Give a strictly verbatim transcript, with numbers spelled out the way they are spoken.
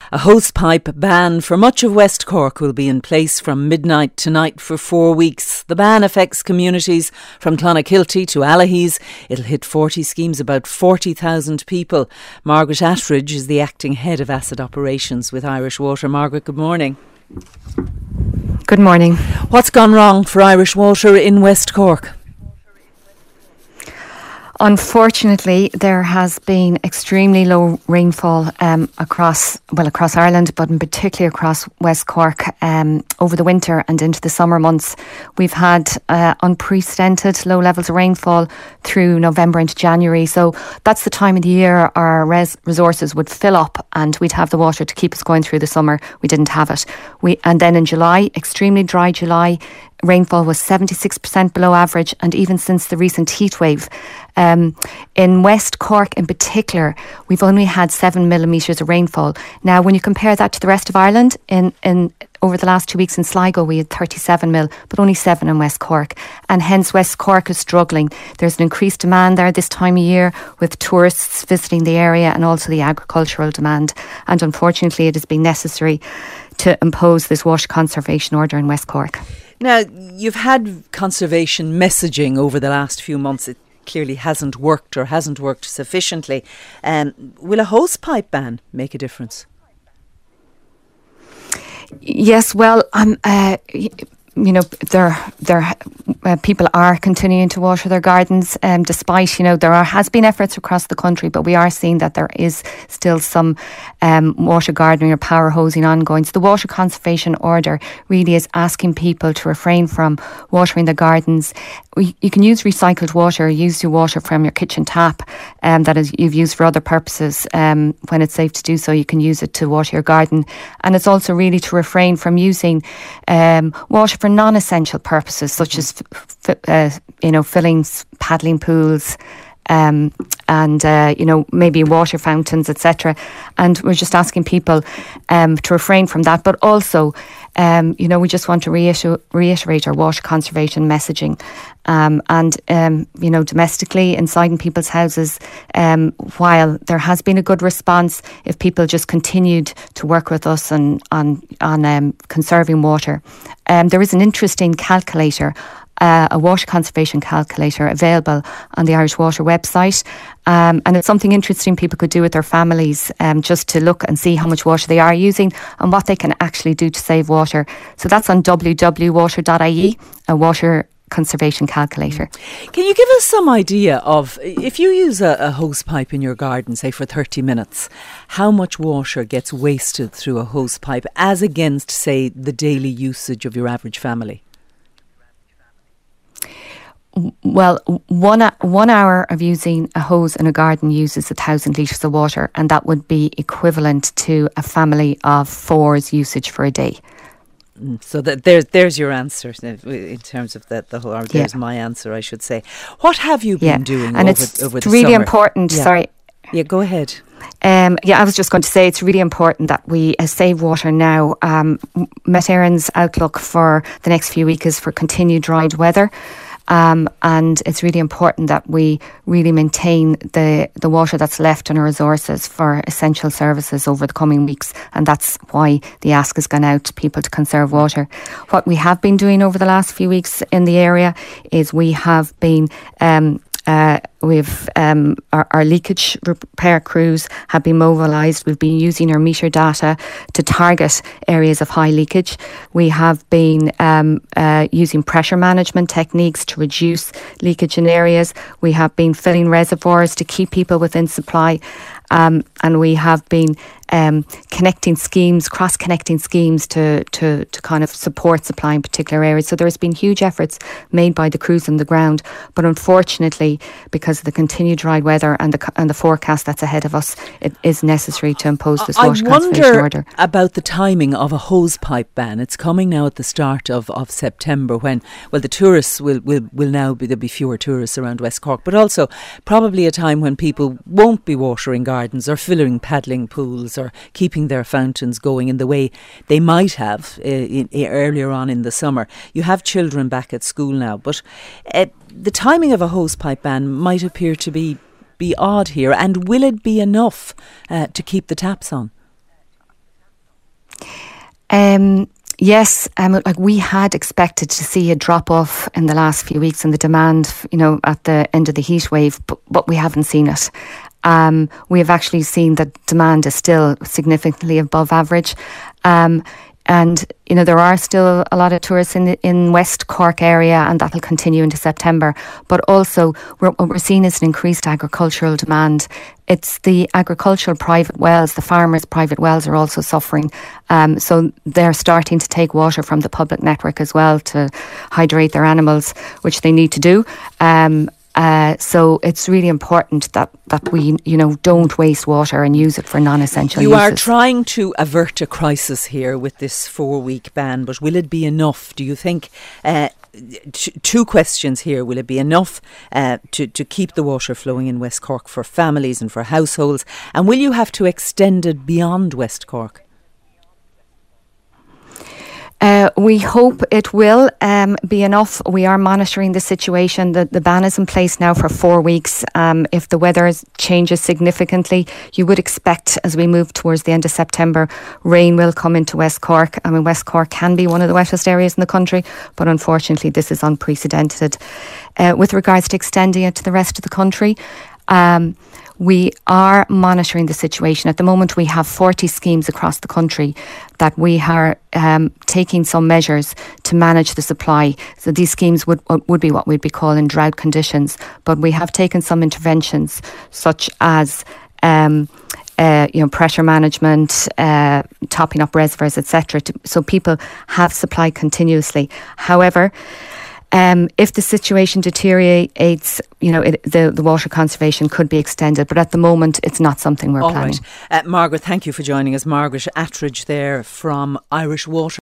A hosepipe ban for much of West Cork will be in place from midnight tonight for four weeks. The ban affects communities from Clonakilty to Allihies. It'll hit forty schemes, about forty thousand people. Margaret Attridge is the acting head of asset operations with Irish Water. Margaret, good morning. Good morning. What's gone wrong for Irish Water in West Cork? Unfortunately, there has been extremely low rainfall um, across, well, across Ireland, but in particular across West Cork um, over the winter and into the summer months. We've had uh, unprecedented low levels of rainfall through November into January. So that's the time of the year our res- resources would fill up and we'd have the water to keep us going through the summer. We didn't have it. We And then in July, extremely dry July, rainfall was seventy-six percent below average, and even since the recent heat wave. Um, in West Cork in particular, we've only had seven millimetres of rainfall. Now, when you compare that to the rest of Ireland, in, in over the last two weeks in Sligo, we had thirty-seven mil, but only seven in West Cork. And hence West Cork is struggling. There's an increased demand there this time of year with tourists visiting the area and also the agricultural demand. And unfortunately, it has been necessary to impose this water conservation order in West Cork. Now, you've had conservation messaging over the last few months. It clearly hasn't worked or hasn't worked sufficiently. Um, will a hosepipe ban make a difference? Yes, well, um, uh, you know, there, there, uh, people are continuing to water their gardens, um, despite, you know, there are, has been efforts across the country, but we are seeing that there is still some um, water gardening or power hosing ongoing. So the water conservation order really is asking people to refrain from watering their gardens. We, you can use recycled water, use your water from your kitchen tap um, that is, you've used for other purposes. Um, when it's safe to do so, you can use it to water your garden. And it's also really to refrain from using um, water for non-essential purposes, such as f- f- uh, you know, fillings, paddling pools, um, and uh, you know, maybe water fountains, et cetera. And we're just asking people um, to refrain from that. But also, um, you know, we just want to reissue, reiterate our water conservation messaging. Um, and um, you know, domestically, inside in people's houses, um, while there has been a good response, if people just continued to work with us on on on um, conserving water, um, there is an interesting calculator. Uh, a water conservation calculator available on the Irish Water website, um, and it's something interesting people could do with their families, um, just to look and see how much water they are using and what they can actually do to save water. So that's on w w w dot water dot i e, a water conservation calculator. Can you give us some idea of, if you use a, a hose pipe in your garden, say for thirty minutes, how much water gets wasted through a hose pipe as against, say, the daily usage of your average family? Well, one one hour of using a hose in a garden uses a thousand litres of water, and that would be equivalent to a family of four's usage for a day. So that there's there's your answer in terms of that. The whole, or there's yeah. my answer, I should say. What have you been yeah. doing and over, it's over the really summer? important. Yeah. Sorry. Yeah, go ahead. Um, yeah, I was just going to say it's really important that we uh, save water now. Um, Met Éireann's outlook for the next few weeks is for continued dry weather. Um, and it's really important that we really maintain the, the water that's left in our resources for essential services over the coming weeks. And that's why the ask has gone out to people to conserve water. What we have been doing over the last few weeks in the area is we have been... Um, Uh, we've um, our, our leakage repair crews have been mobilised. We've been using our meter data to target areas of high leakage. We have been um, uh, using pressure management techniques to reduce leakage in areas. We have been filling reservoirs to keep people within supply. Um, and we have been um, connecting schemes, cross-connecting schemes to, to, to kind of support supply in particular areas. So there's been huge efforts made by the crews on the ground. But unfortunately, because of the continued dry weather and the and the forecast that's ahead of us, it is necessary to impose this water conservation order. I wonder about the timing of a hosepipe ban. It's coming now at the start of, of September when, well, the tourists will, will, will now be, there'll be fewer tourists around West Cork, but also probably a time when people won't be watering gardens or filling paddling pools or keeping their fountains going in the way they might have uh, in, in, earlier on in the summer. You have children back at school now, but uh, the timing of a hosepipe ban might appear to be, be odd here. And will it be enough uh, to keep the taps on? Um, yes, um, like we had expected to see a drop off in the last few weeks in the demand, you know, at the end of the heat wave, but, but we haven't seen it. Um, we have actually seen that demand is still significantly above average. Um, And, you know, there are still a lot of tourists in the, in West Cork area, and that will continue into September. But also, we're, what we're seeing is an increased agricultural demand. It's the agricultural private wells, the farmers' private wells are also suffering. Um, so they're starting to take water from the public network as well to hydrate their animals, which they need to do. Um, Uh, so it's really important that, that we, you know, don't waste water and use it for non-essential you uses. You are trying to avert a crisis here with this four-week ban, but will it be enough, do you think? Uh, t- two questions here. Will it be enough uh, to, to keep the water flowing in West Cork for families and for households? And will you have to extend it beyond West Cork? Uh, we hope it will um, be enough. We are monitoring the situation. The, the ban is in place now for four weeks. Um, if the weather changes significantly, you would expect, as we move towards the end of September, rain will come into West Cork. I mean, West Cork can be one of the wettest areas in the country, but unfortunately this is unprecedented. Uh, with regards to extending it to the rest of the country, um, we are monitoring the situation. At the moment, we have forty schemes across the country that we are um, taking some measures to manage the supply. So these schemes would would be what we'd be calling drought conditions. But we have taken some interventions, such as um, uh, you know, pressure management, uh, topping up reservoirs, et cetera. So people have supply continuously. However, Um, if the situation deteriorates, you know, it, the, the water conservation could be extended. But at the moment, it's not something we're All planning. right. Uh, Margaret, thank you for joining us. Margaret Attridge there from Irish Water.